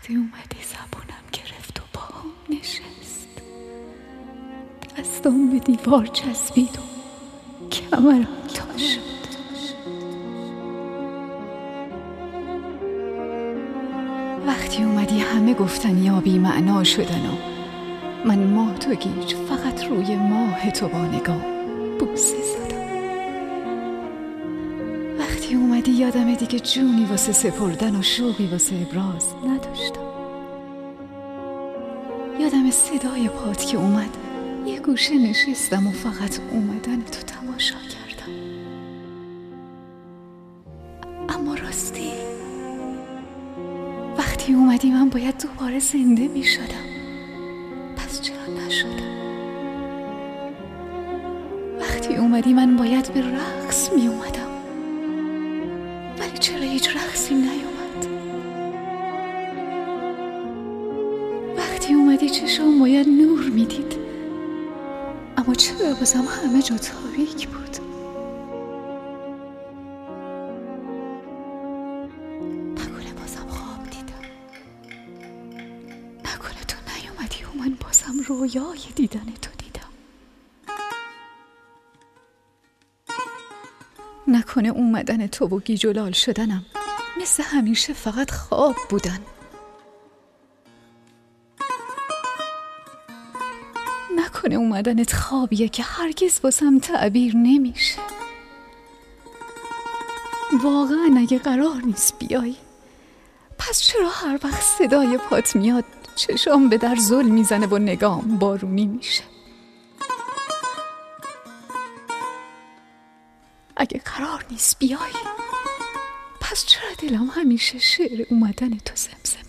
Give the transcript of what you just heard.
وقتی اومدی زبونم گرفت و پاهم نشست، دستام به دیوار چسبید و کمرم تا شد. وقتی اومدی همه گفتن یا بی معنا شدن و من ماه تو گیج فقط روی ماه تو با نگاه بوسه زدم. وقتی اومدی یادم دیگه جونی واسه سپردن و شوقی واسه ابراز نداشتم. یادم صدای پات که اومد یه گوشه نشستم و فقط اومدن تو تماشا کردم. اما راستی وقتی اومدی من باید دوباره زنده می شدم، پس چرا نشدم؟ وقتی اومدی من باید به رقص می اومدم، ولی چرا هیچ رقصی نیومد؟ وقتی اومدی چشام باید نور می دید، اما چرا بازم همه جا تاریک بود؟ نکنه بازم خواب دیدم، نکنه تو نیومدی و من بازم رویای دیدن تو دیدم، نکنه اومدن تو و گیج و لال شدنم مثل همیشه فقط خواب بودن، نکنه اومدنت خوابیه که هرگز واسم تعبیر نمیشه. واقعا اگه قرار نیست بیای، پس چرا هر وقت صدای پات میاد چشام به در زل میزنه و نگام بارونی میشه؟ اگه قرار نیست بیای، پس چرا دلم همیشه شعر اومدن تو زمزمه